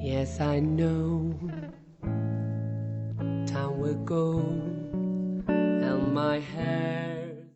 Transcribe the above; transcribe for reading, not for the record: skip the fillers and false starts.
Yes, I know time will go and my hair